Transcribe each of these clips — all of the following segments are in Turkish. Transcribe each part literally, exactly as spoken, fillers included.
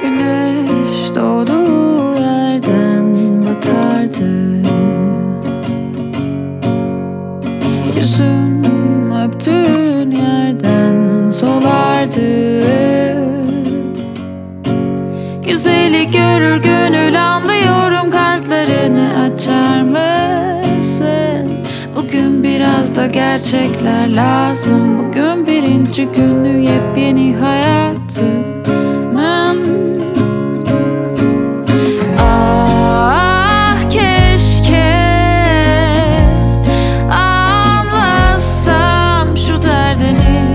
Güneş doğduğu yerden batardı. Yüzüm öptüğün yerden solardı. Güzeli görür gönül anlıyorum, kartlarını açar mısın? Bugün biraz da gerçekler lazım. Bugün birinci günü yepyeni hayatımın. Ah keşke anlasam şu derdini,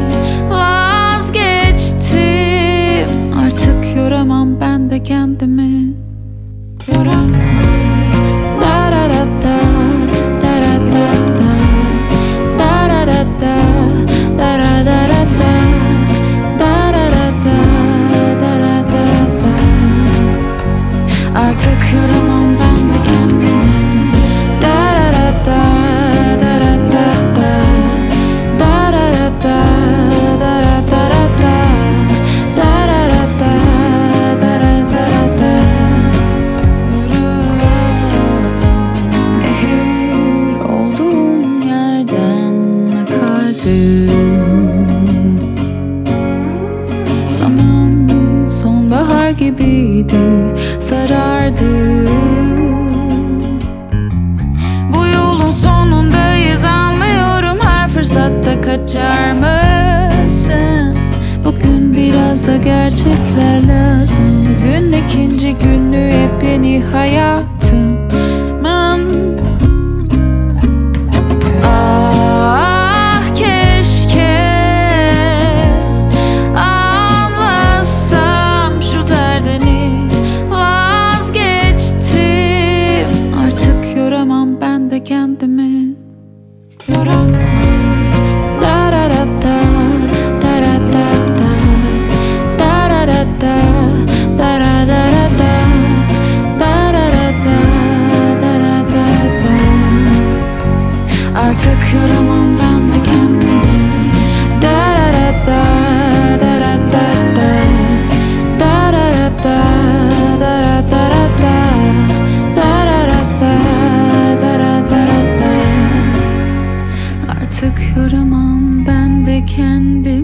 vazgeçtim. Artık yoramam ben de kendimi. Yoramam. Da da da da, da da da da, da da da da, da da da da, da da da da, da da da da. Artık yoramam ben de kendimi. Da da da da, da da da da, da da da da, da da da da, da da da da, da da da da. Nehir olduğun yerden akardı. Zaman sonbahar gibiydi, sarardı. Bu yolun sonundayız anlıyorum, her fırsatta kaçar mısın? Bugün biraz da gerçekler lazım. Bugün ikinci günü yepyeni hayatımın. Ah keşke anlasam şu derdini, vazgeçtim. Artık yoramam ben de kendimi. Yoramam. Da da da da, da da da da, da da da da, da da da da, da da da da, da da da da. Artık yoramam ben de kendimi. Da da da da, da da da da, da da da da, da da da da, da da da da, da da da da. Artık yoramam ben de kendimi.